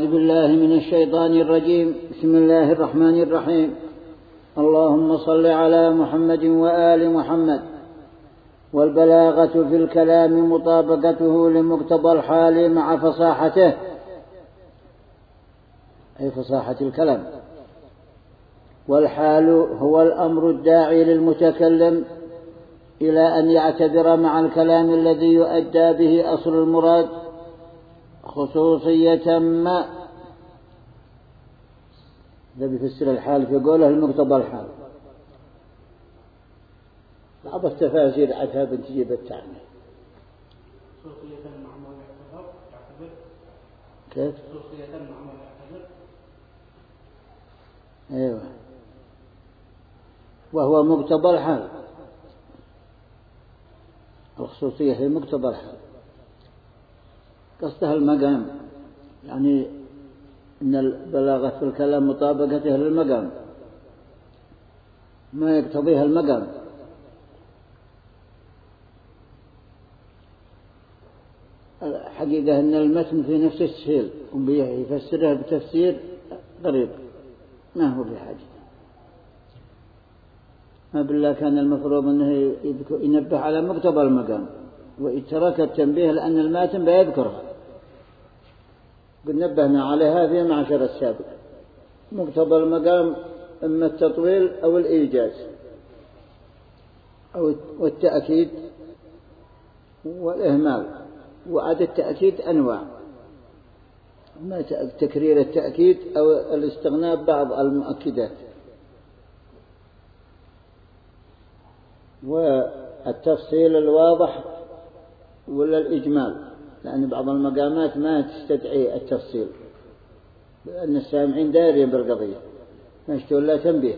بالله من الشيطان الرجيم. بسم الله الرحمن الرحيم. اللهم صل على محمد وآل محمد. والبلاغة في الكلام مطابقته لمقتضى الحال مع فصاحته، أي فصاحة الكلام. والحال هو الأمر الداعي للمتكلم إلى أن يعتبر مع الكلام الذي يؤدى به أصل المراد خصوصية ما. ده بيفسر الحال في قوله المقتضى الحال. بعض التفاسير عتها بتجيب التعني. خصوصية المعمول يعتبر كيف؟ خصوصية المعمول يعتبر. أيوة، وهو مقتضى الحال. الخصوصية هي مقتضى الحال، قصدها المقام، يعني إن البلاغة في الكلام مطابقته للمقام، ما يقتضيها المقام. الحقيقة أن المتن في نفس الشيء ويفسره بتفسير غريب ما هو بحاجة. ما بالله كان المفروض أنه ينبه على مقتضى المقام ويترك التنبيه لأن الماتن بيذكرها. قد نبهنا عليها في معشر السابق. مقتضى المقام إما التطويل أو الإيجاز أو التأكيد والإهمال. وعد التأكيد أنواع، ما تكرير التأكيد أو الاستغناء بعض المؤكدات. والتفصيل الواضح ولا الإجمال، لأن بعض المقامات ما تستدعي التفصيل لأن السامعين دارين بالقضية نشتوا لا تنبيه.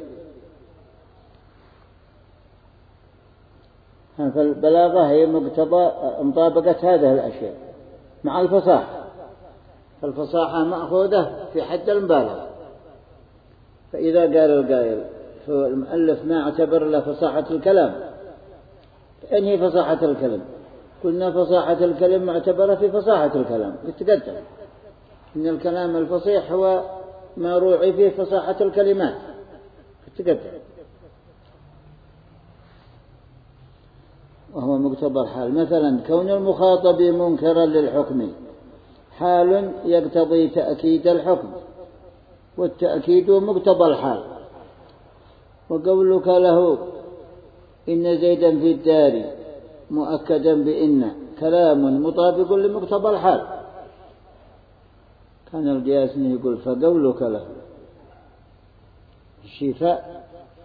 فالبلاغة هي مقتضى مطابقة هذه الأشياء مع الفصاحة. فالفصاحة مأخوذة في حد المبالغة. فإذا قال القائل فالمؤلف ما اعتبر له فصاحة الكلام، فإنهي فصاحة الكلام؟ قلنا فصاحة الكلام معتبرة في فصاحة الكلام. يتقدم إن الكلام الفصيح هو ما روعي فيه فصاحة الكلمات. يتقدم وهو مقتضى الحال. مثلا كون المخاطب منكرا للحكم حال يقتضي تأكيد الحكم، والتأكيد مقتضى الحال. وقولك له إن زيدا في الدار مؤكدا بإن كلام مطابق لمقتضى الحال. كان القياسني يقول فقولك له الشفاء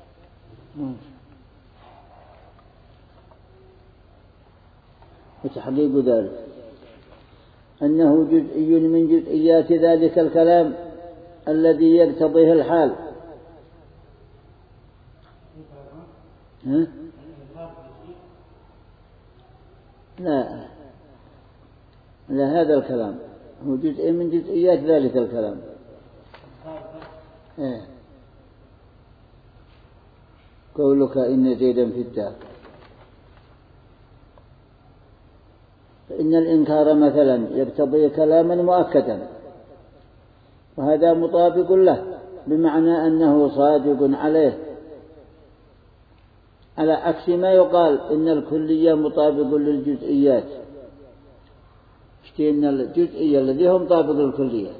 وتحقيق ذلك أنه جزئي من جزئيات ذلك الكلام الذي يقتضيه الحال. لا هذا الكلام هو جزء من جزئيات ذلك الكلام. قولك إن زيدا في الدار، فإن الإنكار مثلا يقتضي كلاما مؤكدا، وهذا مطابق له بمعنى أنه صادق عليه، على عكس ما يقال إن الكلية مطابق للجزئيات. إن الجزئية الذي هم مطابق للكليات.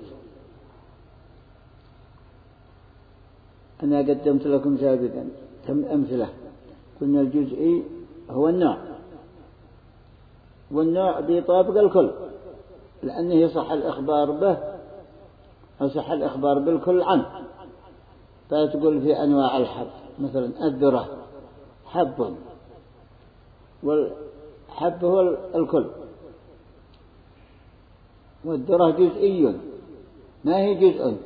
أنا قدمت لكم سابقا كم أمثلة. قلنا الجزئي هو النوع، والنوع بيطابق الكل لأنه يصح الإخبار به أو صح الإخبار بالكل عنه. فتقول في أنواع الحب مثلا الذرة حب، والحب هو الكل، والذرة جزئي ما هي جزء.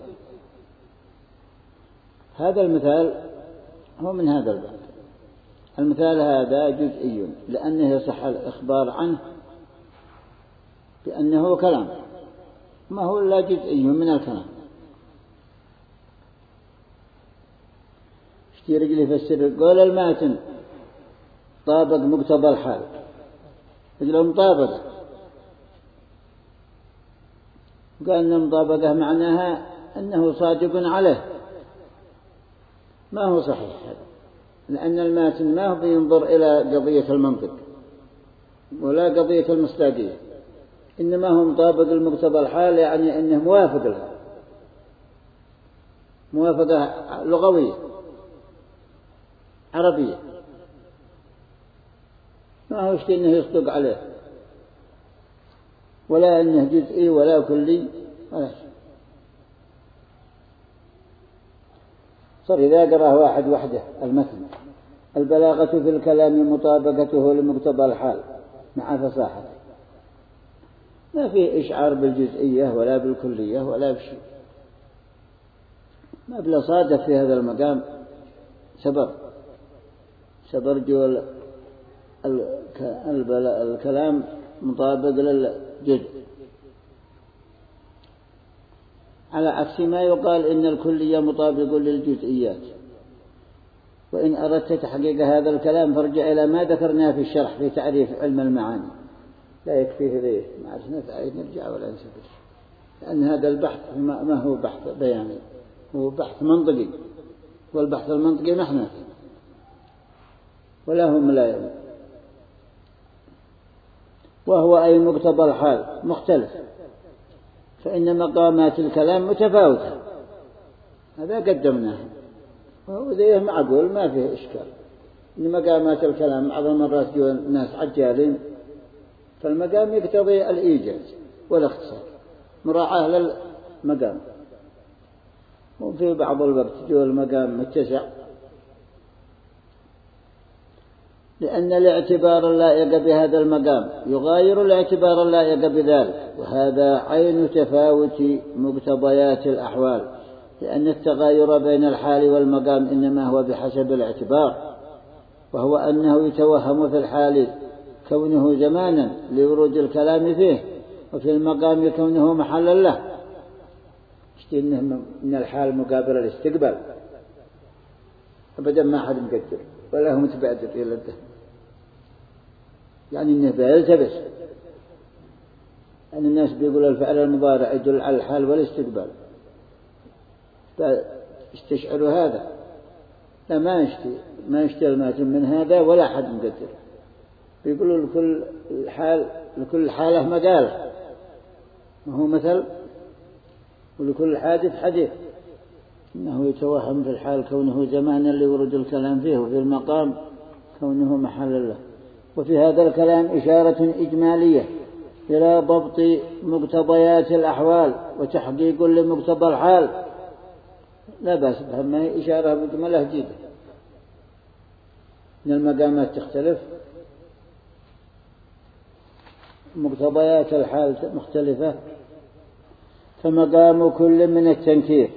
هذا المثال هو من هذا الباب. المثال هذا جزئي لأنه يصح الإخبار عنه بأنه كلام، ما هو إلا جزئي من الكلام. اشتي رجلي فسر قول الماتن طابق مقتضى الحال. رجله مطابق قال أن المطابقة معناها أنه صادق عليه، ما هو صحيح هذا، لأن الماتن ما هو بينظر إلى قضية المنطق ولا قضية المصداقية، إنما هو مطابق المقتضى الحال، يعني أنه موافق لها موافقة لغوية عربية، ما هو شيء أنه يصدق عليه ولا أنه جزئي ولا كلي ولا شيء. صار إذا قرأه واحد وحده المتن: البلاغة في الكلام مطابقته لمقتضى الحال مع فصاحته، ما فيه إشعار بالجزئية ولا بالكلية ولا بشيء. ما بلا صادف في هذا المقام سبر جو الكلام مطابق للجزء، على عكس ما يقال إن الكلية مطابق للجزئيات. وإن أردت تحقيق هذا الكلام فارجع إلى ما ذكرناه في الشرح في تعريف علم المعاني، لا يكفيه ذي ما عرفنا تعريف نرجع ولا نسبش، لأن هذا البحث ما هو بحث بياني، هو بحث منطقي، والبحث المنطقي نحن ولا هم لا يعلم. وهو أي مقتضى الحال مختلف، فإن مقامات الكلام متفاوتة، هذا قدمناه وذيه معقول ما فيه إشكال. إن مقامات الكلام بعض المرات جو الناس عجالين، فالمقام يقتضي الإيجاز والاختصار مراعاة للمقام، وفي بعض الوقت جو المقام متسع، لأن الاعتبار اللائق بهذا المقام يغاير الاعتبار اللائق بذلك، وهذا عين تفاوت مقتضيات الأحوال، لأن التغاير بين الحال والمقام إنما هو بحسب الاعتبار، وهو أنه يتوهم في الحال كونه زمانا لورود الكلام فيه، وفي المقام كونه محلا له، إنه من الحال مقابل الاستقبال أبدا، ما حد مقدر ولا هو متبادر إلى الذهن، يعني إنه بيلتبس. أن الناس بيقول الفعل المضارع يدل على الحال والاستقبال، فاستشعروا هذا، لا ما يشتي الماتن من هذا ولا حد مقدر، بيقولوا لكل حالة مقال، وهو مثل، ولكل حادث حديث، إنه يتوهم في الحال كونه زمانا لورود الكلام فيه، وفي المقام كونه محل له. وفي هذا الكلام إشارة إجمالية إلى ضبط مقتضيات الأحوال وتحقيق لمقتضى الحال، لا بأس بها، ما هي إشارة مجملة جدا. إن المقامات تختلف، مقتضيات الحال مختلفة، فمقام كل من التنكير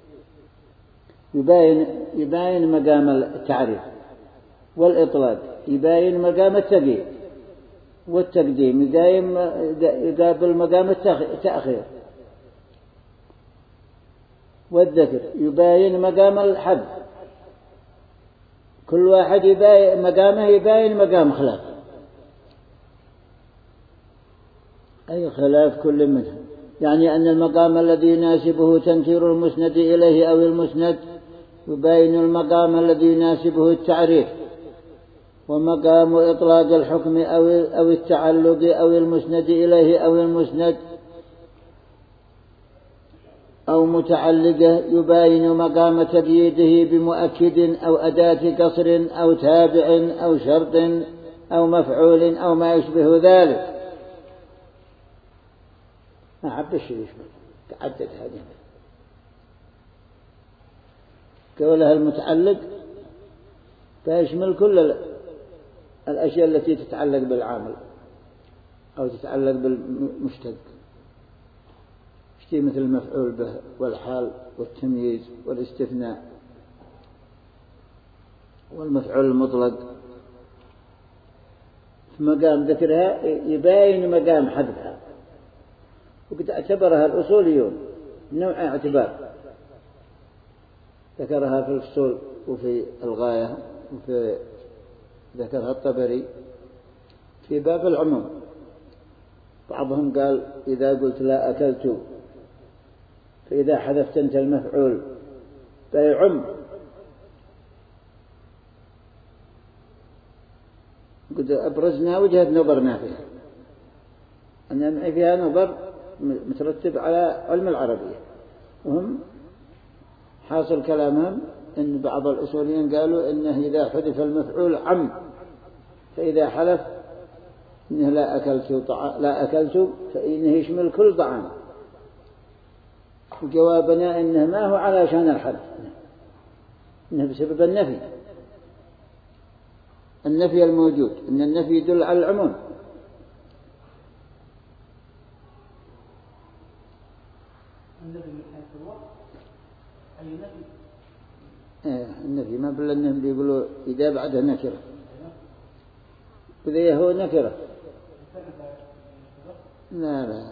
يباين مقام التعريف، والإطلاق يباين مقام التقييد، والتقديم يقابل مقام التأخير، والذكر يباين مقام الحد، كل واحد يباين مقام خلاف، أي خلاف كل منها، يعني أن المقام الذي يناسبه تنكير المسند إليه أو المسند يباين المقام الذي يناسبه التعريف، ومقام إطلاق الحكم أو التعلق أو المسند إليه أو المسند أو متعلقه يباين مقام تقييده بمؤكد أو أداة قصر أو تابع أو شرط أو مفعول أو ما يشبه ذلك. ما عبش يشبه، تعدد هذه قولها المتعلق فيشمل كل الأشياء التي تتعلق بالعامل أو تتعلق بالمشتق، مثل المفعول به والحال والتمييز والاستثناء والمفعول المطلق. في مقام ذكرها يباين مقام حذفها، وقد اعتبرها الأصوليون نوع اعتبار، ذكرها في الفصول وفي الغاية، وفي ذكرها الطبري في باب العموم. بعضهم قال إذا قلت لا أكلت فإذا حذفت أنت المفعول فيعم. قد أبرزنا وجهة نظرنا فيها أن معي فيها نظر مترتب على علم العربية، وهم حاصل كلامهم أن بعض الأصوليين قالوا إنه إذا حذف المفعول عم، فإذا حلف إنه لا أكلت فإنه يشمل كل طعام. وجوابنا إنه ما هو علشان الحلف، إنه بسبب النفي الموجود، إن النفي يدل على العموم. النفي من حيث الوقت أي نفي؟ النفي ما بل أنهم بيقولوا إذا بعده نكرة، وإذا هو نكرة لا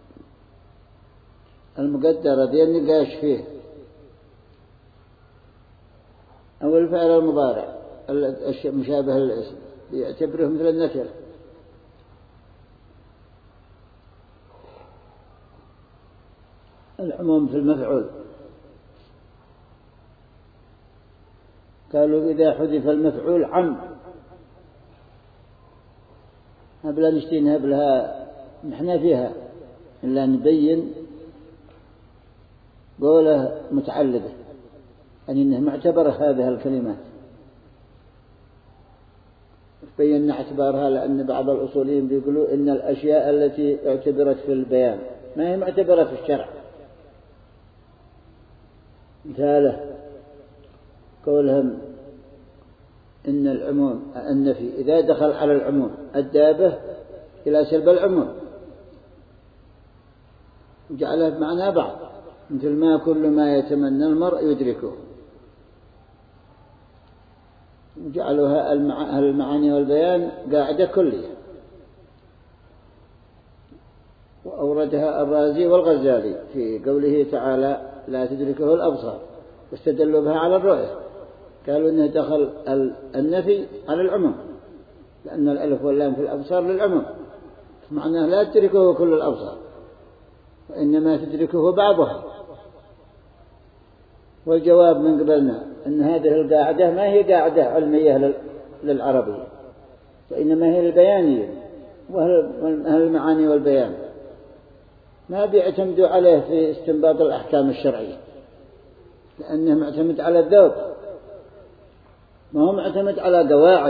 المقدرة دي النقاش فيه، أو الفعل المضارع مشابه للاسم يعتبره مثل النكرة. العموم في المفعول قالوا إذا حذف المفعول عم، هبلا نشتين هبلها نحن فيها إلا نبين قوله متعلقة، يعني إنه معتبر هذه الكلمات. بينا اعتبارها لأن بعض الأصوليين بيقولوا إن الأشياء التي اعتبرت في البيان ما هي معتبرة في الشرع. مثاله قولهم إن العموم النفي إذا دخل على العموم الدابة إلى سلب العموم وجعلها بمعنى بعض، مثل ما كل ما يتمنى المرء يدركه، وجعلوها المعاني والبيان قاعدة كلية. وأوردها الرازي والغزالي في قوله تعالى لا تدركه الأبصار، واستدلوا بها على الرؤية، قالوا إنه دخل النفي على العموم لأن الألف واللام في الأبصار للعموم، معناه لا تدركه كل الأبصار وإنما تدركه بعضها. والجواب من قبلنا أن هذه القاعدة ما هي قاعدة علمية للعربية، وإنما هي البيانية، وهل المعاني والبيان ما بيعتمدوا عليه في استنباط الأحكام الشرعية، لأنه معتمد على الذوق، ما هو معتمد على قواعد،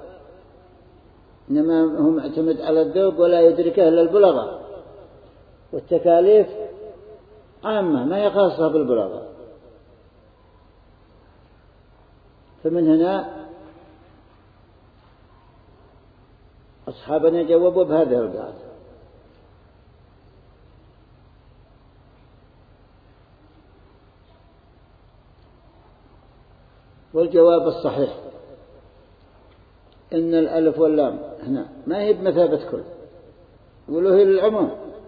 إنما هو معتمد على الذوق ولا يدركه إلا البلغة، والتكاليف عامة ما هي خاصة بالبلغة. فمن هنا أصحابنا جاوبوا بهذه القاعدة. والجواب الصحيح إن الألف واللام هنا ما هي بمثابة كل، يقولوا هي للعموم.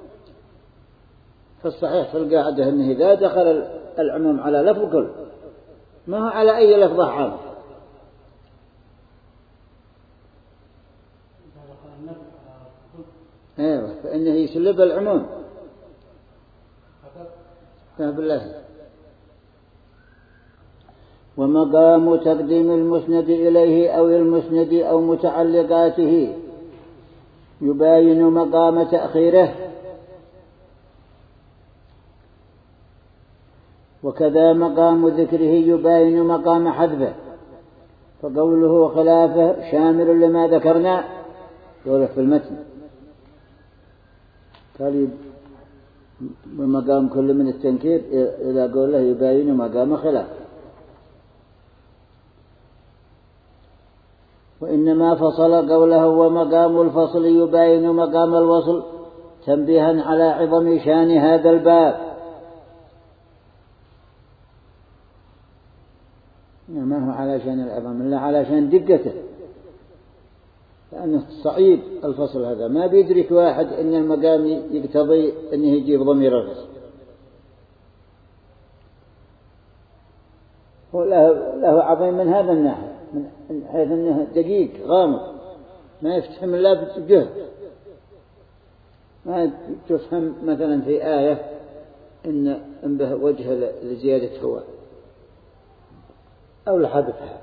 فالصحيح في القاعدة أنه إذا دخل العموم على لفظ كل ما هو على أي لفظة عام. ايوه فإنه يسلب العموم. بالله. ومقام تقديم المسند إليه أو المسند أو متعلقاته يباين مقام تأخيره، وكذا مقام ذكره يباين مقام حذفه. فقوله خلافه شامل لما ذكرنا قوله في المتن قال بمقام كل من التنكير إذا قوله يباين مقام خلاف. وإنما فصل قوله ومقام الفصل يباين مقام الوصل تنبيها على عظم شان هذا الباب. ما هو على شان العظم إلا على شان دقته، لأنه صعيب الفصل هذا، ما بيدرك واحد أن المقام يقتضي أنه يجيب ضمير الفصل، له عظيم من هذا الناحية، من حيث أنه دقيق غامض ما يفتهم إلا بجهد. ما تفهم مثلا في آية إن به وجه لزيادة هو أو لحذفها.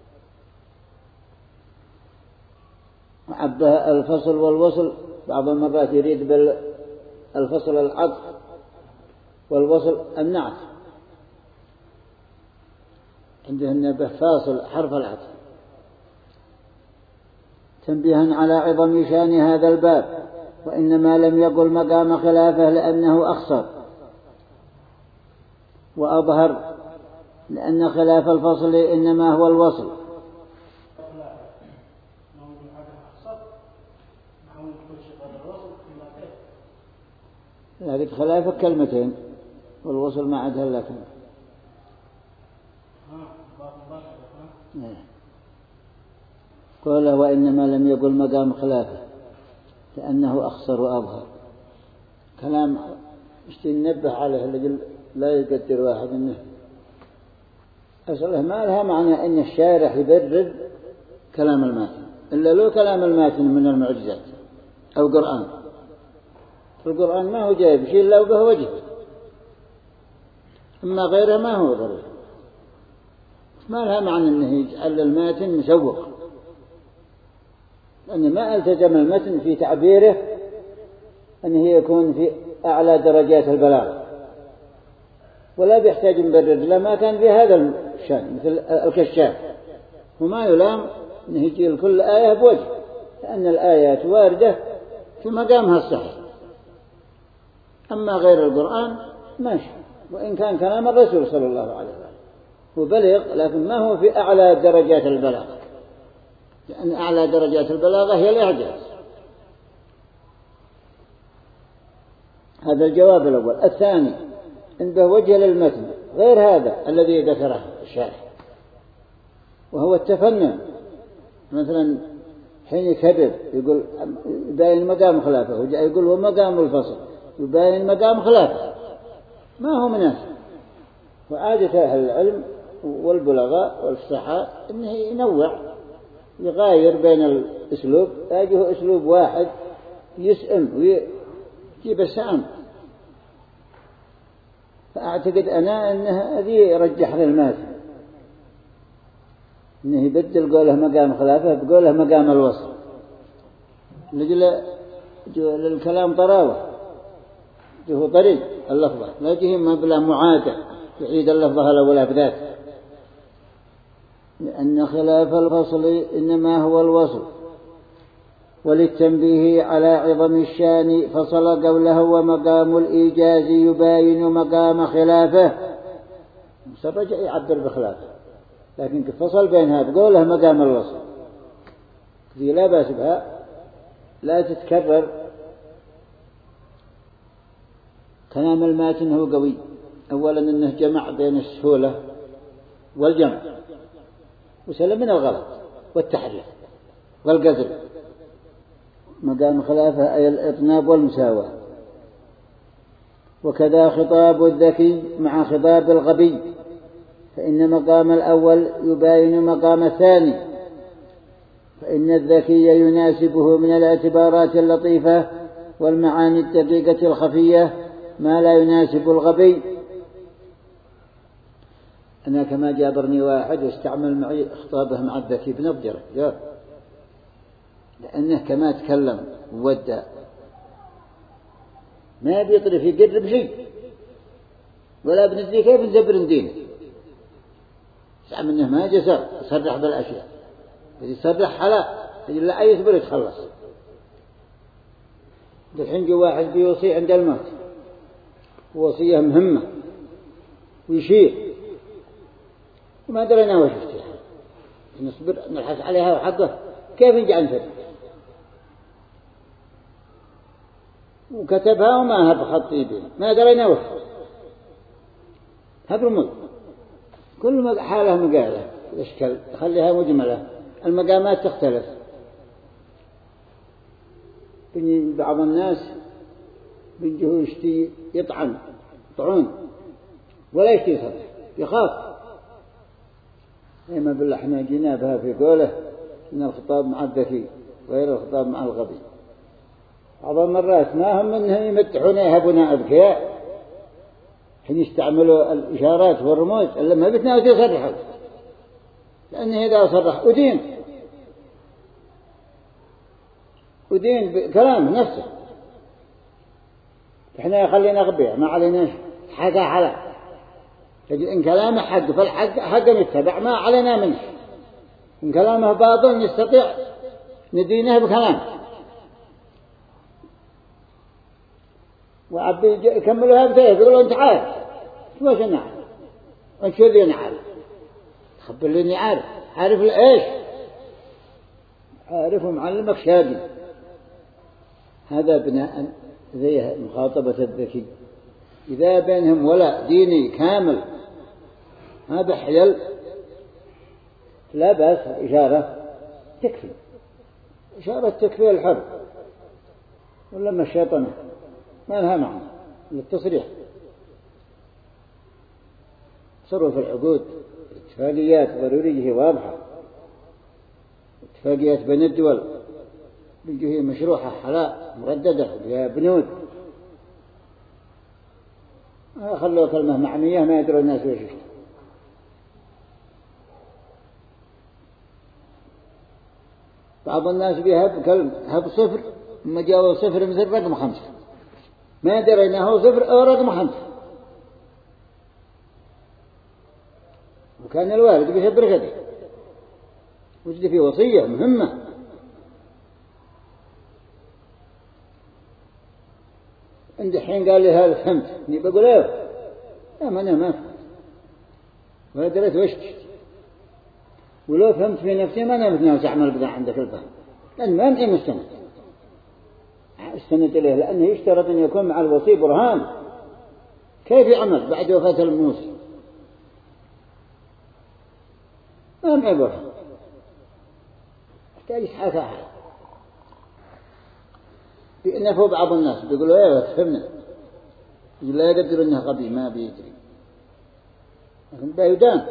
عبها الفصل والوصل، بعض المرات يريد بالفصل العطف والوصل النعت، عنده النبه فاصل حرف العطف. تنبيها على عظم شان هذا الباب، وإنما لم يقل مقام خلافه لأنه أخصر وأظهر، لأن خلاف الفصل إنما هو الوصل. لكن خلافه كلمتين والوصل ما عدها لكن قوله وإنما لم يقل مقام خلافه لأنه أخصر وأظهر. كلام ننبه عليه اللي لا يقدر واحد منه أصله ما لها معنى أن الشارح يبرر كلام الماتن، إلا لو كلام الماتن من المعجزات أو قرآن. القرآن ما هو جايب شيء إلا به وجه، أما غيره ما هو ضروري. ما لها معنى أنه يجعل الماتن مسوق، لأن ما التزم المتن في تعبيره أنه يكون في أعلى درجات البلاغة، ولا بيحتاج مبرر لما كان في هذا الشأن مثل الكشاف. وما يلام أنه يجي لكل آية بوجه، لأن الآيات واردة في مقامها الصحيح. أما غير القرآن ماشي، وإن كان كلام الرسول صلى الله عليه وسلم وبلغ، لكن ما هو في أعلى درجات البلاغة، لأن أعلى درجات البلاغة هي الإعجاز. هذا الجواب الأول. الثاني إن به وجه للمتن غير هذا الذي ذكره الشارح، وهو التفنن. مثلا حين يكرر يقول يبين مقام خلافه، وجاء يقول هو مقام الفصل يبين مقام خلافه، ما هو مناسب. وعادة أهل العلم والبلغاء والفصحاء إنه ينوع، يغاير بين الأسلوب، يجيه أسلوب واحد يسئم ويجيب السعم. فأعتقد أنا أنه هذه يرجح للماتن، أنه يبدل قوله مقام خلافه بقوله مقام الوصل، لجل للكلام طراوة، جه طريق اللفظة، لا جه ما بلا معادة يعيد اللفظة الأولى بذاته. لأن خلاف الفصل إنما هو الوصل. وللتنبيه على عظم الشان فصل قوله ومقام الإيجاز يباين مقام خلافه. رجع يعبر بخلافه، لكن فصل بينها بقوله مقام الوصل، ذي لا بأس بها، لا تتكرر. كلام الماتن هو قوي، أولا أنه جمع بين السهولة والجمع، وسلم من الغلط والتحريف والقذر. مقام خلافه أي الإطناب والمساواة. وكذا خطاب الذكي مع خطاب الغبي، فإن مقام الأول يباين مقام الثاني، فإن الذكي يناسبه من الاعتبارات اللطيفة والمعاني الدقيقة الخفية ما لا يناسب الغبي. أنا كما جابرني واحد واستعمل معي خطابه مع الذكي بنبجره جاب، لأنه كما تكلم وودع ما بيطرف يقرب شيء، ولا بندي كيف نزبر ندينه. سعى منه ما جسر يصرح بالأشياء، يصرح حلا لا أي يصبر يتخلص. الحين جو واحد بيوصي عند الموت وصية مهمة ويشير وما درينا وش يفتح، نصبر نلحس عليها وحقه كيف نجعل نفر، وكتبها وما هب خط يدين ما درينا وش هب رمض. كل حالة مقالة الإشكال خليها مجملة، المقامات تختلف. بعض الناس بيجيه يشتي يطعن طعون ولا يشتي صدق، يخاف. إما بالله احنا جينا بها في قوله إن الخطاب مع الذكي غير الخطاب مع الغبي. بعض المرات ما هم منهم يمتحون يهبون أذكياء، حين يستعملوا الإشارات والرموز إلا ما بتناوي يصرحوا، لأنه إذا صرح أدين بكلامه نفسه. إحنا خلينا غبية ما علينا حاجة على، إن كلامه حق فالحق حق نتبع ما علينا منه، إن كلامه باطل نستطيع ندينه بكلام. وعبد يكملوا هذا يقولون أنت عارف شو أنا عارف أنت شو ذي عارف خبر لي عارف لإيش عارف معلمك شادي. هذا بناء زي مخاطبة الذكي. إذا بينهم ولا ديني كامل هذا حيل لا بأس، إشارة تكفي، إشارة تكفي الحرب ولما الشيطان ما لها معنى للتصريح. تصرف العقود اتفاقيات ضرورية واضحة، اتفاقيات بين الدول بيجي مشروحة حلاء مرددة بها بنود، خلوا كلمة معنية ما يدروا الناس وش يشتغل. بعض الناس بيهب كلمة هب صفر ما جاءوا صفر مثل رقم 5 ما يدري انه صفر او رقم 5. وكان الوالد بيهبر كده وجد فيه وصية مهمة. عند حين قال لي هذا فهمت اني بقول ايه لا ما انا ما فهمت ولا دريت وش، ولو فهمت في نفسي ما انا متناوس اعمل بذا عندك الفهم، لان ما انت استند اليه، لانه يشترط ان يكون مع الوصي برهان كيف يعمل بعد وفاة الموصي، ما معي برهان يحتاج يتحاكى حاله. بينفوا بعض الناس بيقولوا ايه تفهمنا، يقول لا يقدر انه غبي ما بيدري، لكن بيدان.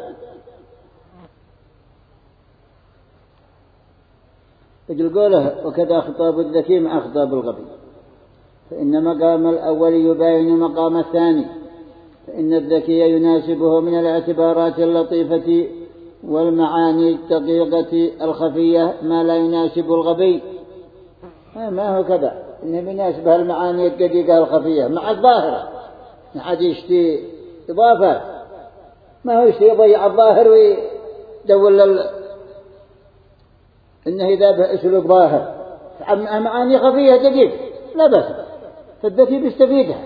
يقول قوله وكذا خطاب الذكي مع خطاب الغبي، فإن مقام الأول يباين مقام الثاني، فإن الذكي يناسبه من الاعتبارات اللطيفة والمعاني الدقيقة الخفية ما لا يناسب الغبي. ما هو كذا إنه يناسبها المعاني الدقيقة الخفية مع الظاهرة، ما حد يشتي إضافة، ما هو يشتي يضيع الظاهر ويدول إنه إذا بأسلوب ظاهر معاني خفية دقيقة لا بأس، فالذكي بيستفيدها.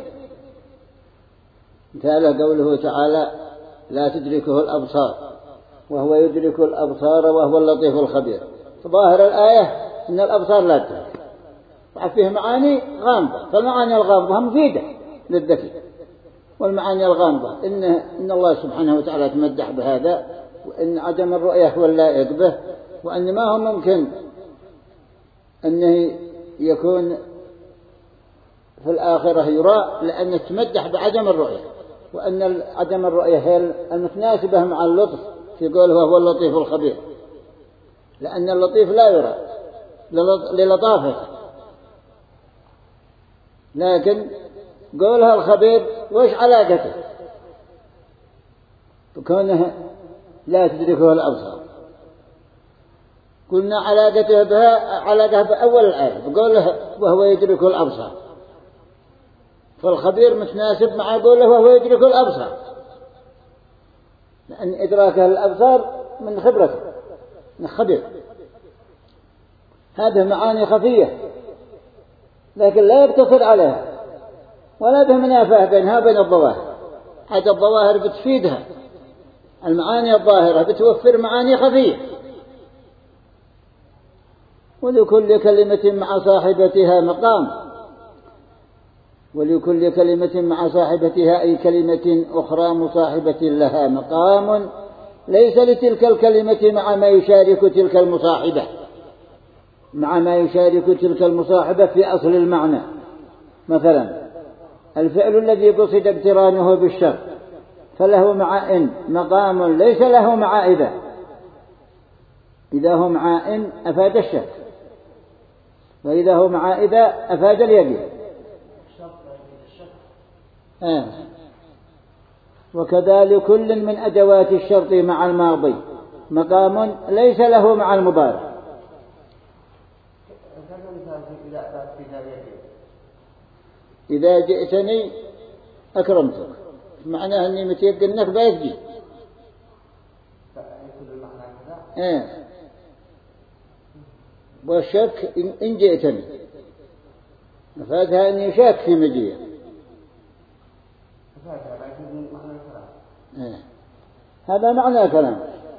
مثال قوله تعالى لا تدركه الأبصار وهو يدرك الأبصار وهو اللطيف الخبير. ظاهر الآية إن الأبصار لا تدرك، وفيه معاني غامضة، فالمعاني الغامضة مفيدة للذكي. والمعاني الغامضة إن الله سبحانه وتعالى تمدح بهذا، وإن عدم الرؤية هو اللائق به، وأن ما هو ممكن أنه يكون في الآخرة يرى، لأن تمدح بعدم الرؤية، وأن عدم الرؤية هي المتناسبة مع اللطف في قوله وهو اللطيف الخبير، لأن اللطيف لا يرى للطافة، لكن قولها الخبير وش علاقته بكونه لا تدركه الأبصار؟ قلنا علاقته بها علاقة بأول الآية بقوله وهو يدرك الأبصار، فالخبير متناسب مع قوله وهو يدرك الأبصار، لأن إدراكه الأبصار من خبرته من خبير. هذه معاني خفية لكن لا يقتصر عليها ولا به منافاة بينها وبين الظواهر. هذه الظواهر بتفيدها، المعاني الظاهرة بتوفر معاني خفية. ولكل كلمة مع صاحبتها مقام، ولكل كلمة مع صاحبتها أي كلمة أخرى مصاحبة لها مقام ليس لتلك الكلمة مع ما يشارك تلك المصاحبة، مع ما يشارك تلك المصاحبة في أصل المعنى. مثلا الفعل الذي قصد اقترانه بالشر فله مع إن مقام ليس له مع إذا، إذا هو مع إن أفاد الشر، وإذا هو مع إذا أفاد اليقين. وكذلك كل من أدوات الشرط مع الماضي مقام ليس له مع المضارع. إذا جئتني أكرمتك، معناه أني متيقن أنك بيجي. والشك إن جئتني مفادها أني شاك في مجيء. هذا معنى كلام.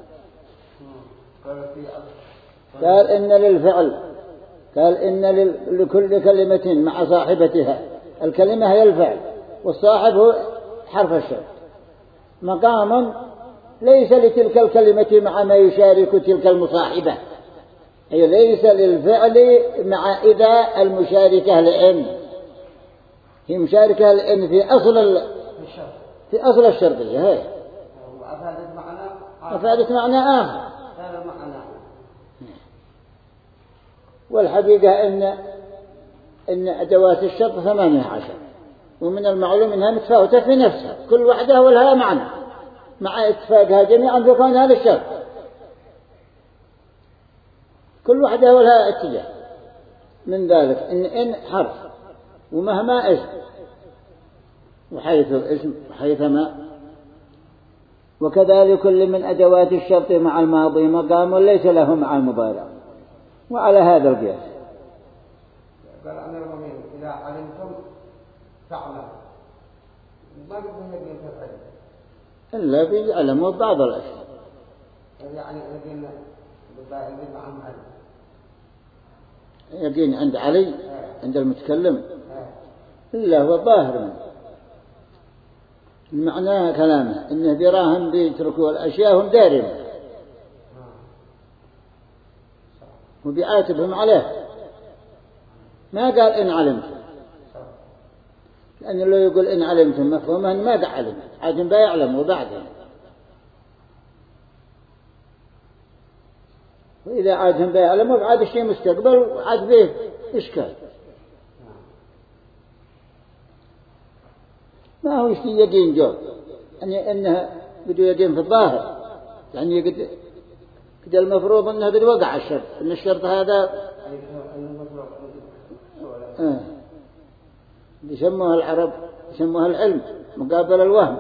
قال إن للفعل، قال إن لكل كلمة مع صاحبتها، الكلمة هي الفعل والصاحب هو حرف الشرط، مقام ليس لتلك الكلمة مع ما يشارك تلك المصاحبة، أي ليس للفعل مع إذا المشاركة لإن، هي مشاركة لإن في أصل الشرطية، هي أفادت معنى آخر. والحقيقة إن أدوات الشرط 18، ومن المعلوم أنها متفاوتة في نفسها، كل واحدة ولها معنى مع اتفاقها جميعا في كونها للشرط، كل واحدة ولها اتجاه. من ذلك إن حرف ومهما اسم، وحيث الاسم وحيثما. وكذلك كل من أدوات الشرط مع الماضي مقام ليس له مع المضارع. وعلى هذا القياس قال أمير المؤمنين إذا علمتم تعلم، ما قد يقين تفعل إلا بيعلموا بعض الأشياء، يعني يقين معهم علم، يقين عند علي عند المتكلم إلا هو ظاهر منه. معناه كلامه إنه براهم بيتركوا الأشياء هم دارين، وبيعاتبهم عليه. ما قال إن علمتم، لأنه لو يقول إن علمتم مفهومه ما قد علم، عاد بيعلم وبعدين. وإذا عادهم بيعلموا بعد الشيء مستقبل وعاد به إشكال. ما هو يشتي يقين جو، يعني إنها بدو يقين في الظاهر، يعني قد المفروض أنه قد وقع الشرط، إن الشرط هذا يسموها العرب يسموها العلم مقابل الوهم.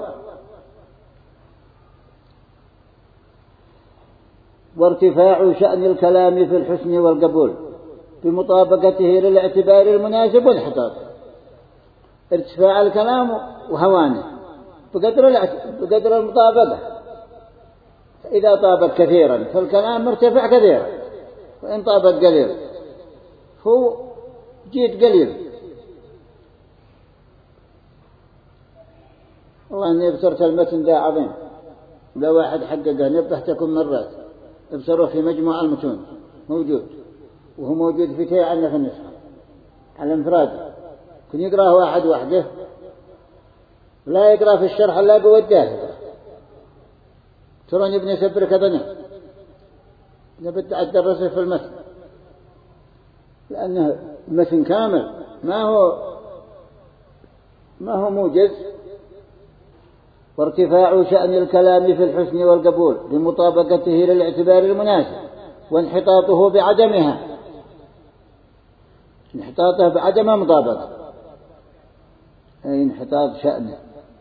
وارتفاع شأن الكلام في الحسن والقبول بمطابقته للاعتبار المناسب والحطاب. ارتفاع الكلام وهوانه بقدر المطابقة، فإذا طابق كثيرا فالكلام مرتفع كثيرا، وإن طابق قليل هو جيد قليل. والله أني ابصرت المتن ذا عظيم، لو واحد حققه نبهتكم مرات، ابصروه في مجموع المتون موجود، وهو موجود في تي عنا في النسخة على انفراد، كن يقرأه واحد وحده لا يقرأ في الشرح لا بوداه. ترون ابن سبر كذا نبت أدرسه في المتن، لأنه المتن كامل ما هو موجز. وارتفاع شأن الكلام في الحسن والقبول بمطابقته للاعتبار المناسب، وانحطاطه بعدمها، انحطاطه بعدم مطابقة، أي انحطاط شأنه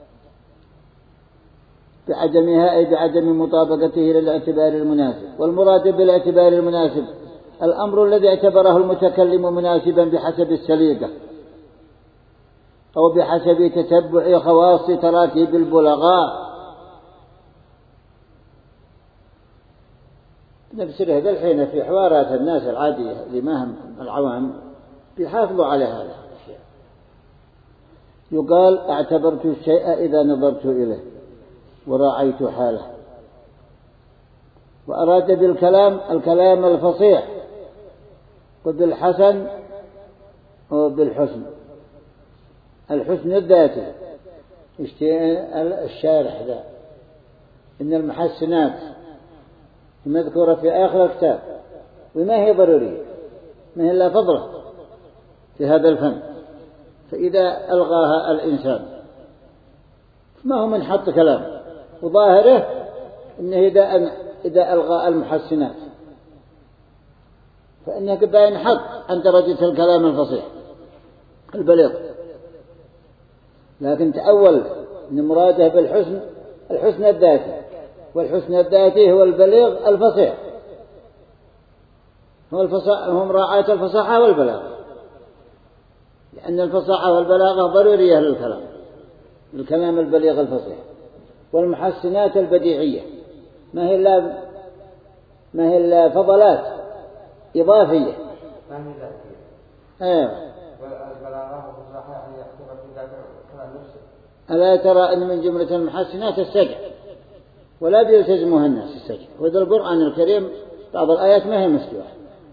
بعدمها، أي بعدم مطابقته للاعتبار المناسب. والمراد بالاعتبار المناسب الأمر الذي اعتبره المتكلم مناسبا بحسب السليقة أو بحسب تتبع خواص تراتيب البلغاء. نفسر هذا الحين في حوارات الناس العادية اللي ما هم العوام بيحافظوا على هذا الشيء. يقال اعتبرت الشيء إذا نظرت إليه وراعيت حاله. وأراد بالكلام الكلام الفصيح، وبالحسن وبالحسن، الحسن الذاتي الشارح ذا إن المحسنات المذكورة في آخر الكتاب، وما هي ضرورية، ما هي إلا فضلة في هذا الفن، فإذا ألغاها الإنسان ما هو منحط كلام، وظاهره إنه إذا ألغى المحسنات فإنه قد ينحط عن درجة الكلام الفصيح البليغ. لكن تأول أن مراده بالحسن الحسن الذاتي، والحسن الذاتي هو البليغ الفصيح، هو مراعاة الفصاحة والبلاغة، لأن الفصاحة والبلاغة ضرورية للكلام، الكلام البليغ الفصيح. والمحسنات البديعية ما هي إلا فضلات إضافية. ما هي ذاتية. أيوة. والبلاغة والفصاحة يعني يعتبر في ذات الكلام نفسه. ألا ترى أن من جملة المحسنات السجع، ولا بيلتزمها الناس السجع، وذا القرآن الكريم بعض الآيات ما هي مستوى،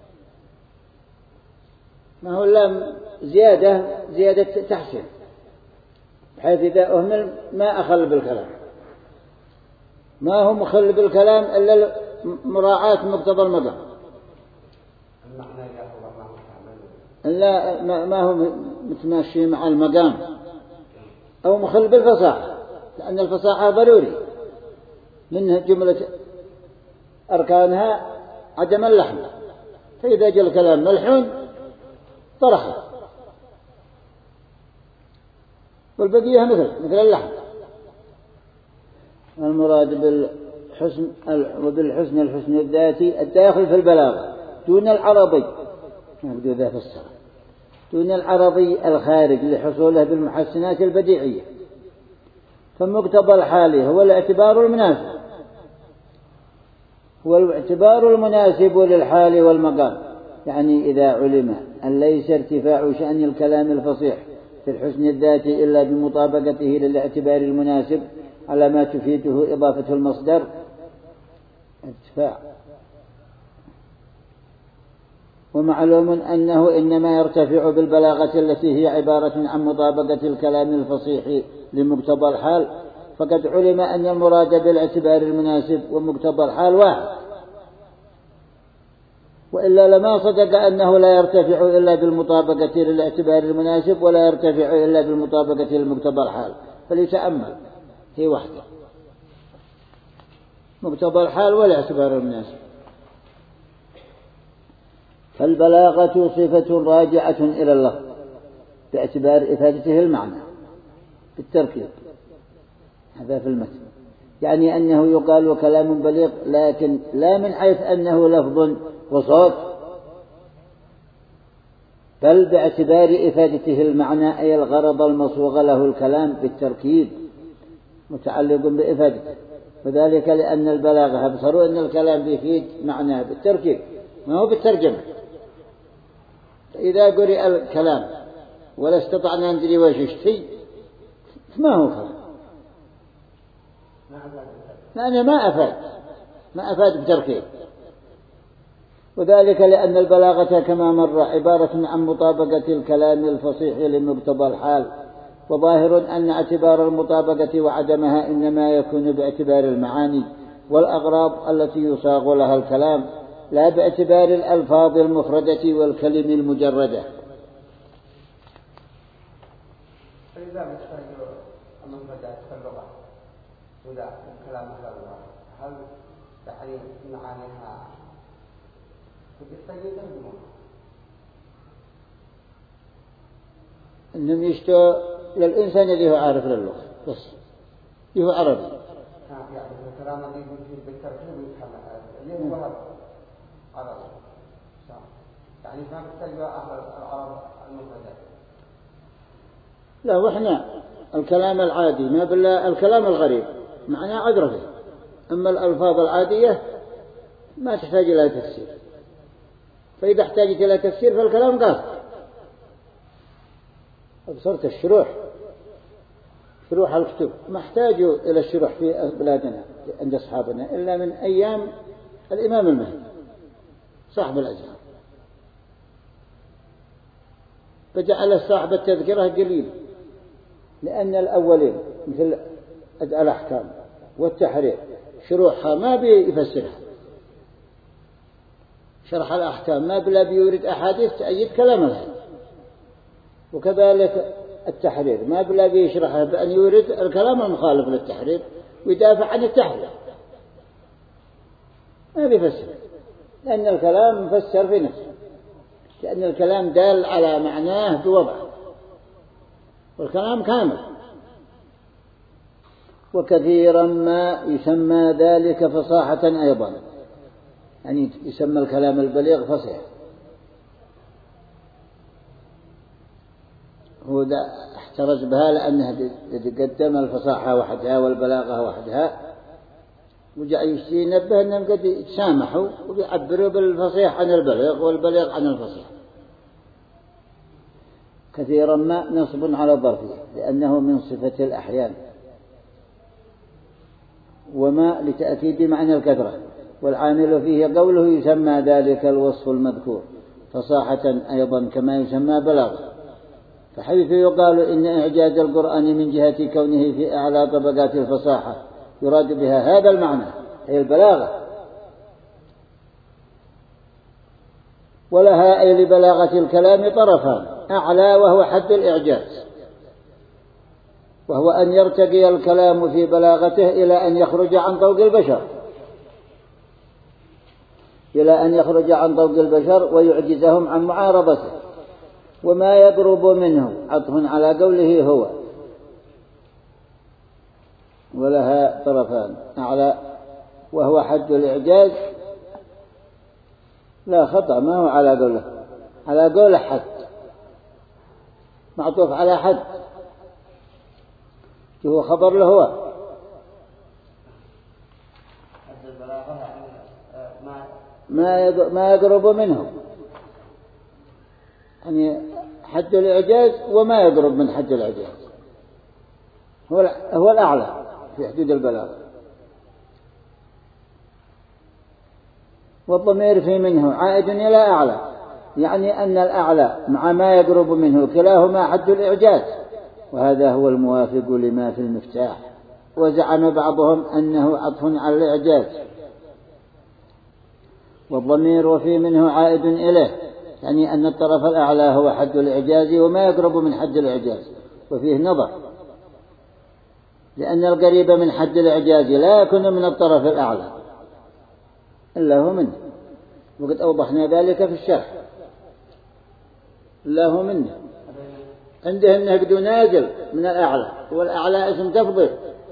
ما هو إلا زيادة تحسين، بحيث إذا أهمل ما أخل بالكلام، ما هو مخل بالكلام إلا مراعاة مقتضى المقام، المعنى يأخذ الله إلا ما هو متماشي مع المقام، أو مخل بالفصاحة، لأن الفصاحة ضروري، منها جملة أركانها عدم اللحن، فإذا جاء الكلام ملحون طرحه، والبقية مثل اللحن. المراد بالحسن وبالحسن الحسن الذاتي الداخل في البلاغة دون العرضي، نبدو ذا في الصلاة، دون العرضي الخارج لحصوله بالمحسنات البديعية. فمقتضى الحال هو الاعتبار المناسب، والاعتبار المناسب للحال والمقام، يعني إذا علم أن ليس ارتفاع شأن الكلام الفصيح في الحسن الذاتي إلا بمطابقته للاعتبار المناسب على ما تفيده إضافة المصدر ارتفاع. ومعلوم أنه إنما يرتفع بالبلاغة التي هي عبارة عن مطابقة الكلام الفصيح لمقتضى الحال، فقد علم أن المراد بالاعتبار المناسب ومقتضى الحال واحد، وإلا لما صدق أنه لا يرتفع إلا بالمطابقة للاعتبار المناسب ولا يرتفع إلا بالمطابقة لمقتضى الحال، فليتأمل هي واحدة، مقتضى الحال والاعتبار المناسب. فالبلاغة صفة راجعة إلى الله باعتبار إفادته المعنى بالتركيب، هذا في المتن، يعني أنه يقال كلام بليغ، لكن لا من حيث أنه لفظ وصوت، بل باعتبار إفادته المعنى، أي الغرض المصوغ له الكلام بالتركيب متعلق بإفادته، وذلك لأن البلاغة أبصروا أن الكلام بيفيد معناه بالتركيب ما هو بالترجمة. إذا قرئ الكلام ولا استطعنا أن ندري وش يشتي ما هو كلام، لأنه ما أفاد بتركيب. وذلك لأن البلاغة كما مر عبارة عن مطابقة الكلام الفصيح لمقتضى الحال، وظاهر أن اعتبار المطابقة وعدمها إنما يكون باعتبار المعاني والأغراض التي يصاغ لها الكلام، لا باعتبار الألفاظ المفردة والكلم المجردة. فإذا بتحتاج المفردات في اللغة ولا الكلام في اللغة، هل يعني معانيها بتحتاج ترجمة؟ إنهم يشتوا للإنسان الذي هو عارف للغة بس هو عربي، يعني الكلام الذي يجي بالتركيب اللي هو عربي، يعني ما بتحتاج أهل العرب المفردات. لا، وإحنا الكلام العادي ما بالله الكلام الغريب معناه عذره، أما الألفاظ العادية ما تحتاج إلى تفسير، فإذا احتاجت إلى تفسير فالكلام قاصر. أبصرت شروح الكتب ما احتاجوا إلى الشروح في بلادنا عند أصحابنا إلا من أيام الإمام المهدي صاحب الأزهر، فجعل صاحب التذكرة قليل، لأن الأولين مثل الأحكام والتحرير شروحها ما بيفسرها، شرح الأحكام ما بلا بيورد أحاديث تأيد كلام الهدي، وكذلك التحرير، ما بلاقي يشرحه بأن يورد الكلام المخالف للتحرير ويدافع عن التحرير، ما بيفسر، لأن الكلام مفسر في نفسه، لأن الكلام دال على معناه بوضعه، والكلام كامل. وكثيرا ما يسمى ذلك فصاحة أيضا، يعني يسمى الكلام البليغ فصيح. هو ده احترز بها لأنها تقدم الفصاحة وحدها والبلاغة وحدها، وجاء ينبه أنهم قد يتسامحوا ويعبروا بالفصيح عن البليغ والبليغ عن الفصيح. كثيرا ما نصب على ظرفه لأنه من صفة الأحيان، وما لتأكيد معنى الكثرة، والعامل فيه قوله يسمى ذلك الوصف المذكور فصاحة أيضا كما يسمى بلاغة. فحيث يقال إن إعجاز القرآن من جهة كونه في أعلى طبقات الفصاحة يراد بها هذا المعنى أي البلاغة، ولها أي لبلاغة الكلام طرفان: أعلى وهو حد الإعجاز، وهو أن يرتقي الكلام في بلاغته إلى أن يخرج عن طوق البشر، ويعجزهم عن معارضته. وما يقرب منه عطف على قوله هو، ولها طرفان: أعلى وهو حد الإعجاز، لا خطأ، ما هو على قوله، على قوله حد، معطوف على حد، هو خبر له هو. ما يقرب منه، يعني حد الإعجاز وما يقرب من حد الإعجاز هو الأعلى في حدود البلاغة. والضمير في منه عائد إلى أعلى، يعني أن الأعلى مع ما يقرب منه كلاهما حد الإعجاز، وهذا هو الموافق لما في المفتاح. وزعم بعضهم أنه عطف على الإعجاز، والضمير وفي منه عائد إليه، يعني أن الطرف الأعلى هو حد الإعجاز وما يقرب من حد الإعجاز. وفيه نظر، لأن القريب من حد الإعجاز لا يكون من الطرف الأعلى إلا هو منه، وقد أوضحنا ذلك في الشرح. إلا هو منه، عنده أنه قد نازل من الأعلى، والأعلى اسم تفضيل،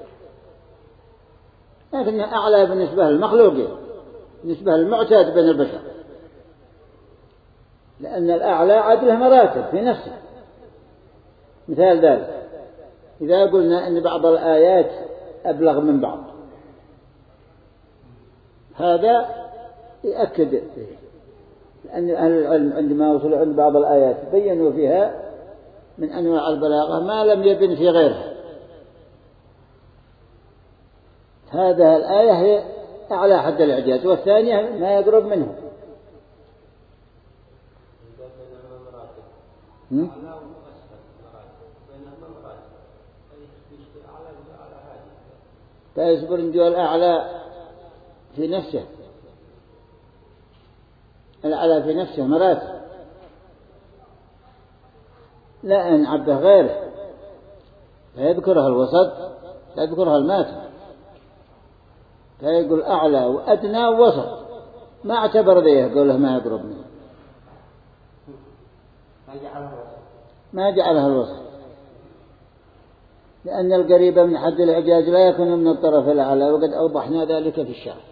لكنه أعلى بالنسبة للمخلوقين، بالنسبة للمعتاد بين البشر، لأن الأعلى عدله مراتب في نفسه. مثال ذلك إذا قلنا أن بعض الآيات أبلغ من بعض، هذا يأكد فيه، لأن أهل العلم عندما وصلوا عند بعض الآيات بينوا فيها من أنواع البلاغة ما لم يبن في غيرها. هذا الآية هي أعلى حد الإعجاز، والثانية ما يقرب منه. فيصبر نجوى الأعلى في نفسه، الأعلى في نفسه مراتب، لا أن عبه غيره، فيذكرها الوسط، فيذكرها الماتم، فيقول أعلى وأدنى ووسط، ما اعتبر ذيه قوله ما يقرب منه، ما جعلها الوسط، لأن القريب من حد الإعجاز لا يكون من الطرف الأعلى، وقد أوضحنا ذلك في الشرح.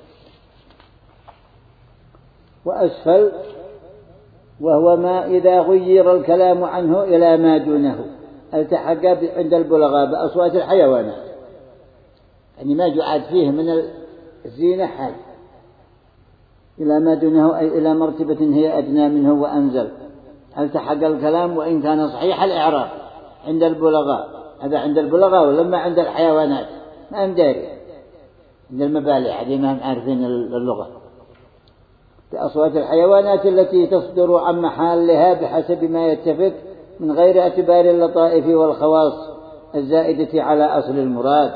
وأسفل وهو ما إذا غير الكلام عنه إلى ما دونه التحق عند البلغاء بأصوات الحيوانات، يعني ما جعد فيه من الزينة حاجة، إلى ما دونه أي إلى مرتبة هي أدنى منه وأنزل. التحق الكلام وإن كان صحيح الإعراب عند البلغاء، هذا عند البلغاء، ولما عند الحيوانات ما هم داري، عند المبالغ هذه ما هم عارفين اللغة، بأصوات الحيوانات التي تصدر عن محلها بحسب ما يتفق من غير اعتبار اللطائف والخواص الزائدة على أصل المراد.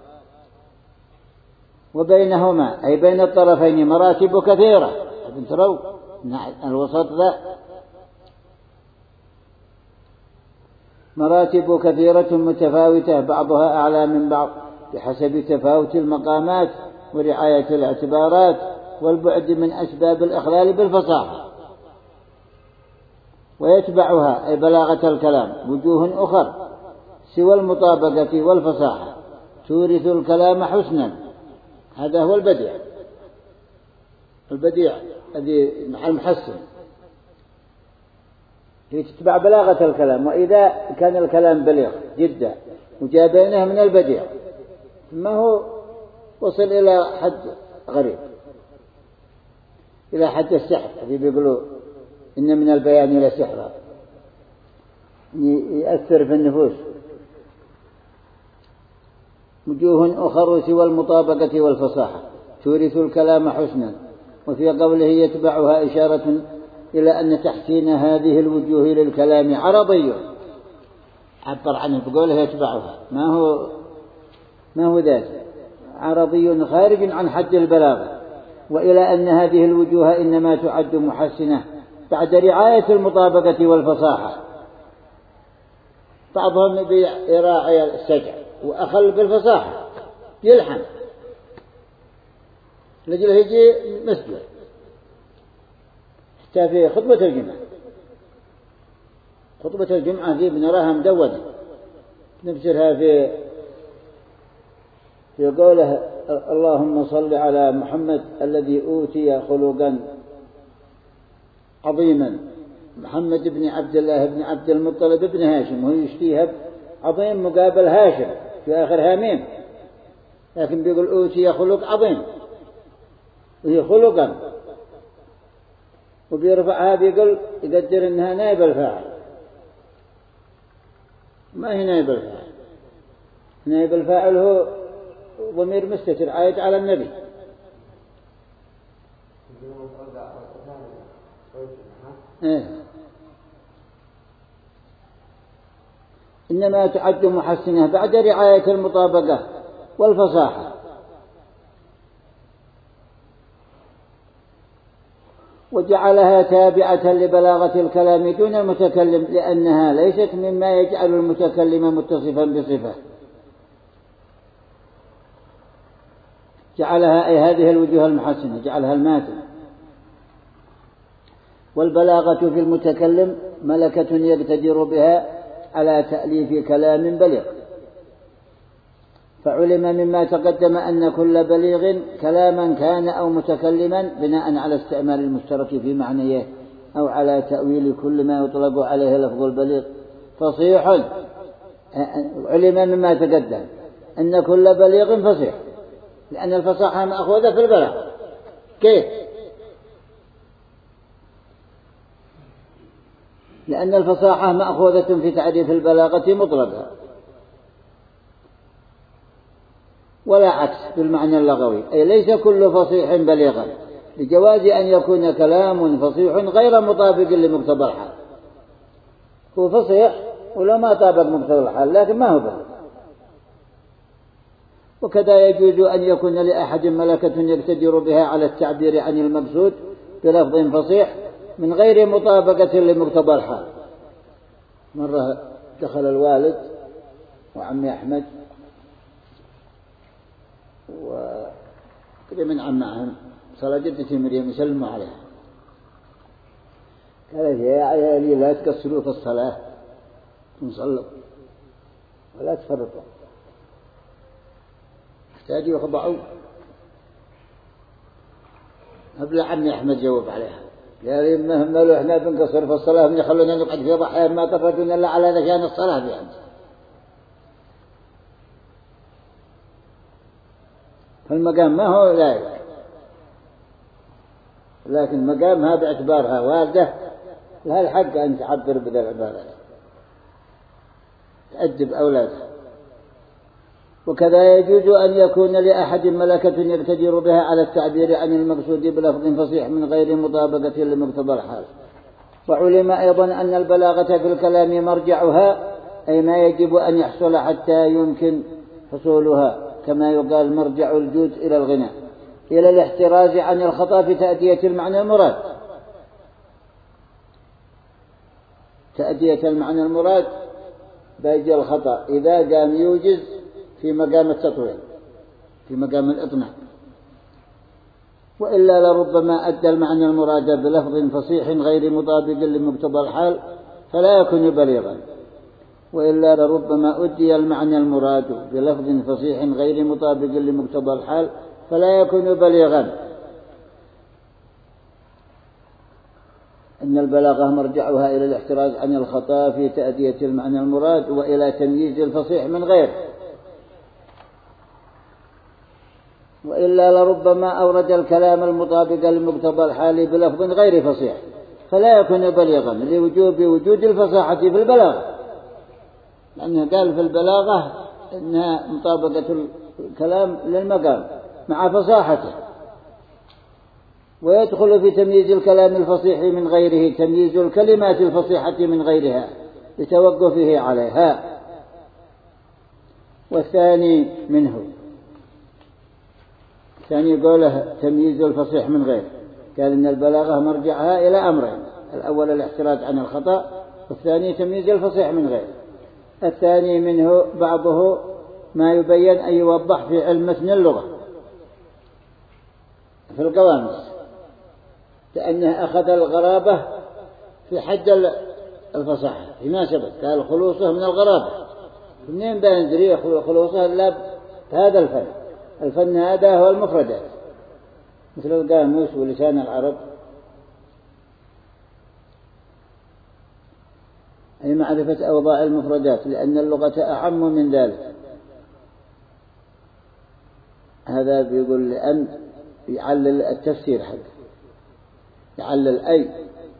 وبينهما أي بين الطرفين مراتب كثيرة، تروا الوسط ذا مراتب كثيرة متفاوتة بعضها أعلى من بعض بحسب تفاوت المقامات ورعاية الاعتبارات والبعد من أسباب الإخلال بالفصاحة. ويتبعها أي بلاغة الكلام وجوه أخر سوى المطابقة والفصاحة تورث الكلام حسنا. هذا هو البديع، البديع الذي مع المحسن هي تتبع بلاغة الكلام. وإذا كان الكلام بليغ جدا وجابينه من البديع ما هو وصل إلى حد غريب، إلى حد السحر الذي بيقولوا إن من البيان لسحرا يأثر في النفوس. وجوه أخر سوى المطابقة والفصاحة تورث الكلام حسنا. وفي قوله يتبعها إشارة إلى أن تحسين هذه الوجوه للكلام عرضي، عبر عنه بقوله يتبعها ما هو ذات عرضي خارج عن حد البلاغة. وإلى أن هذه الوجوه إنما تعد محسنة بعد رعاية المطابقة والفصاحة. بعضهم يراعي السجع وأخل بالفصاحة يلحن لجله يجي مسجد حتى في خطبة الجمعة. خطبة الجمعة دي بنراها مدونة نبصرها في قوله اللهم صل على محمد الذي أوتي خلقا عظيما، محمد بن عبد الله بن عبد المطلب بن هاشم، وهو يشتيها عظيم مقابل هاشم في آخر هامين، لكن بيقول أوتي خلق عظيم وهي خلقا، وبيرفعها بيقول يقدر إنها نائب الفاعل. ما هي نائب الفاعل، نائب الفاعل هو ضمير مستتر عائد على النبي. إنما تعد محسنة بعد رعاية المطابقة والفصاحة. وجعلها تابعة لبلاغة الكلام دون المتكلم لأنها ليست مما يجعل المتكلم متصفا بصفة. جعلها أي هذه الوجوه المحسنة جعلها الماتن. والبلاغة في المتكلم ملكة يقتدر بها على تأليف كلام بليغ. فعلم مما تقدم أن كل بليغ كلاما كان أو متكلما بناء على استعمال المشترك في معنيه أو على تأويل كل ما يطلق عليه لفظ البليغ فصيح. علم مما تقدم أن كل بليغ فصيح لأن الفصاحة مأخوذة في البلاغ. كيف؟ لأن الفصاحة مأخوذة في تعريف البلاغة مطلقة ولا عكس بالمعنى اللغوي، أي ليس كل فصيح بليغا لجواز أن يكون كلام فصيح غير مطابق لمقتضى الحال. هو فصيح ولا ما طابق مقتضى الحال لكن ما هو بليغ. وكذا يجوز أن يكون لأحد ملكة يقتدر بها على التعبير عن المقصود بلفظ فصيح من غير مطابقة لمقتضى الحال. مرة دخل الوالد وعمي أحمد وكذا من عمهم صلاة جدتي مريم يسلموا عليها، قالت يا عيالي لا تقصروا في الصلاة ونصلوا ولا تفرطوا، احتاجوا يخضعوا. قبل عمي أحمد جاوب عليها قال مهما لو احنا بنقصر في الصلاة من يخلونا نقعد في ضحايا ما تفرطون إلا على ذكان الصلاة بأنت. فالمقام ما هو ذلك، لكن مقامها باعتبارها والدة لها الحق أن تعبر بذل العبارة تأدب أولادها. وكذا يجوز أن يكون لأحد ملكة يقتدر بها على التعبير عن المقصود بلفظ فصيح من غير مطابقة لمقتضى الحال. وعلم أيضا أن البلاغة في الكلام مرجعها أي ما يجب أن يحصل حتى يمكن حصولها، كما يقال مرجع الجود إلى الغناء إلى الاحتراز عن الخطأ في تأدية المعنى المراد. تأدية المعنى المراد بيجي الخطأ إذا قام يوجز في مقام التطويل، في مقام الإطناب. وإلا لربما أدى المعنى المراد بلفظ فصيح غير مطابق لمقتضى الحال فلا يكون بليغا. وإلا لربما أدي المعنى المراد بلفظ فصيح غير مطابق لمقتضى الحال فلا يكون بليغا. إن البلاغة مرجعها إلى الاحتراز عن الخطأ في تأدية المعنى المراد وإلى تمييز الفصيح من غيره. وإلا لربما أورد الكلام المطابق لمقتضى الحال بلفظ غير فصيح فلا يكون بليغا لوجوب وجود الفصاحة في البلاغة، لأنه قال في البلاغة إنها مطابقة الكلام للمقام مع فصاحته. ويدخل في تمييز الكلام الفصيح من غيره تمييز الكلمات الفصيحة من غيرها لتوقفه عليها. والثاني منه، الثاني قوله تمييز الفصيح من غيره، قال إن البلاغة مرجعها إلى أمرين: الأول الاحتراز عن الخطأ، والثاني تمييز الفصيح من غيره. الثاني منه بعضه ما يبين أن يوضح في علم متن اللغة في القوامس، لأنه أخذ الغرابة في حد الفصاحة فيما سبق، قال خلوصه من الغرابة. منين بندري خلوصه إلا بهذا الفن؟ الفن هذا هو المفردات مثل القاموس ولسان العرب، أي معرفة أوضاع المفردات، لأن اللغة أعم من ذلك. هذا بيقول لأن يعلل التفسير حقه، يعلل أي،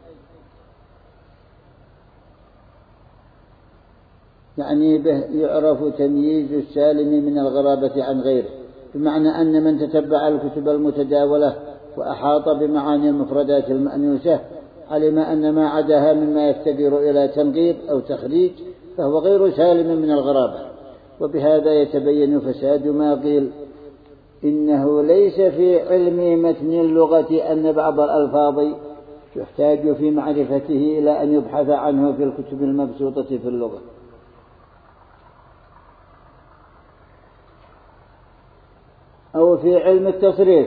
يعني به يعرف تمييز السالم من الغرابة عن غيره، بمعنى أن من تتبع الكتب المتداولة وأحاط بمعاني المفردات المأنوسة علم أن ما عداها مما يفتقر إلى تنقيب أو تخريج فهو غير سالم من الغرابة. وبهذا يتبين فساد ما قيل إنه ليس في علم متن اللغة أن بعض الألفاظ يحتاج في معرفته إلى أن يبحث عنه في الكتب المبسوطة في اللغة. أو في علم التصريف.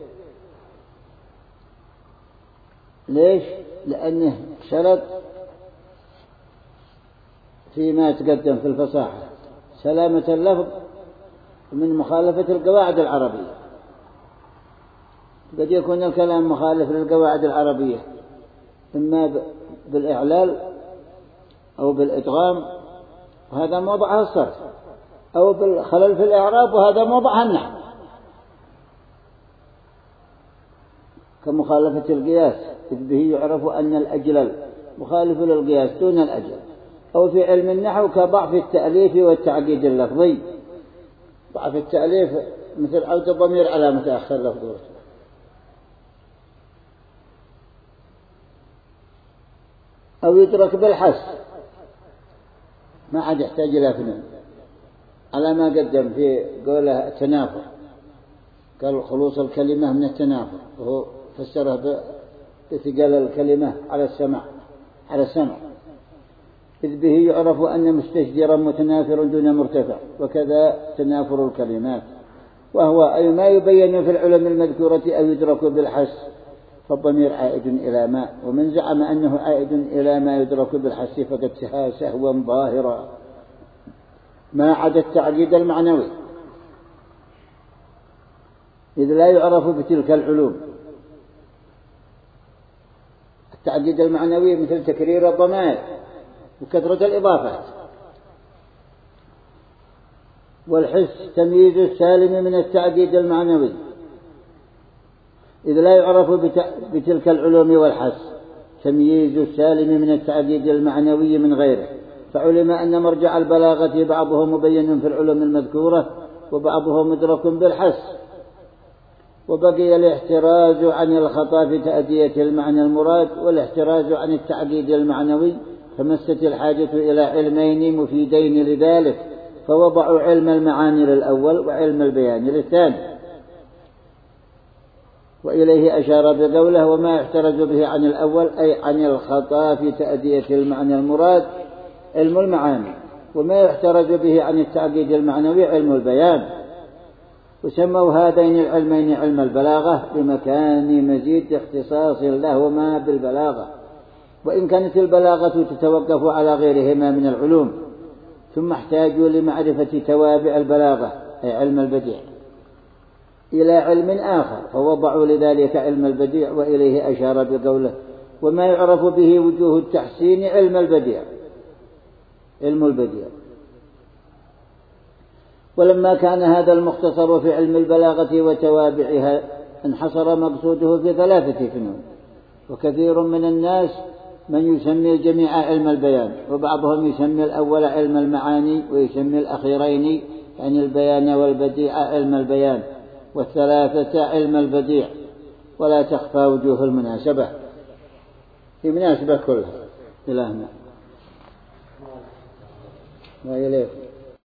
ليش؟ لأنه شرط فيما تقدم في الفصاحة سلامة اللفظ من مخالفة القواعد العربية. قد يكون الكلام مخالف للقواعد العربية إما بالإعلال أو بالإدغام وهذا موضعها الصرف، أو بالخلل في الإعراب وهذا موضعها النحو، كمخالفة القياس إذ به يعرف أن الأجلل مخالف للقياس دون الأجل. أو في علم النحو كضعف التأليف والتعقيد اللفظي. ضعف التأليف مثل عود الضمير على متأخر لفظه، أو يدرك بالحس ما عاد يحتاج إلى فنون، على ما قدم في قوله التنافر، قال خلوص الكلمة من التنافر، وهو فسره بثقل الكلمة على السمع إذ به يعرف أن مستشجرا متنافر دون مرتفع، وكذا تنافر الكلمات، وهو أي ما يبين في العلم المذكورة أو يدرك بالحس، فالضمير عائد إلى ما، ومن زعم أنه عائد إلى ما يدرك بالحس فقد سهى سهوا ظاهرا ما عدا التعقيد المعنوي إذ لا يعرف بتلك العلوم. التعقيد المعنوي مثل تكرير الضمائر وكثرة الإضافات. والحس تمييز السالم من التعقيد المعنوي إذ لا يعرف بتلك العلوم والحس تمييز السالم من التعقيد المعنوي من غيره، فعلم أن مرجع البلاغة بعضه مبين في العلوم المذكورة وبعضه مدرك بالحس. وبقي الاحتراز عن الخطأ في تأدية المعنى المراد والاحتراز عن التعقيد المعنوي، فمست الحاجة إلى علمين مفيدين لذلك، فوضعوا علم المعاني للأول وعلم البيان للثاني. وإليه أشار بقوله وما يحترز به عن الأول أي عن الخطأ في تأدية المعنى المراد علم المعاني، وما يحترز به عن التعقيد المعنوي علم البيان. وسموا هذين العلمين علم البلاغة لمكان مزيد اختصاص لهما بالبلاغة، وإن كانت البلاغة تتوقف على غيرهما من العلوم، ثم احتاجوا لمعرفة توابع البلاغة أي علم البديع إلى علم آخر، فوضعوا لذلك علم البديع، وإليه أشار بقوله وما يعرف به وجوه التحسين علم البديع. ولما كان هذا المختصر في علم البلاغة وتوابعها انحصر مقصوده في 3 فنون، وكثير من الناس من يسمي الجميع علم البيان، وبعضهم يسمي الأول علم المعاني، ويسمي الأخيرين يعني البيان والبديع علم البيان، والثلاثة علم البديع، ولا تخفى وجوه المناسبة في مناسبة كلها. إلهنا وإليكم.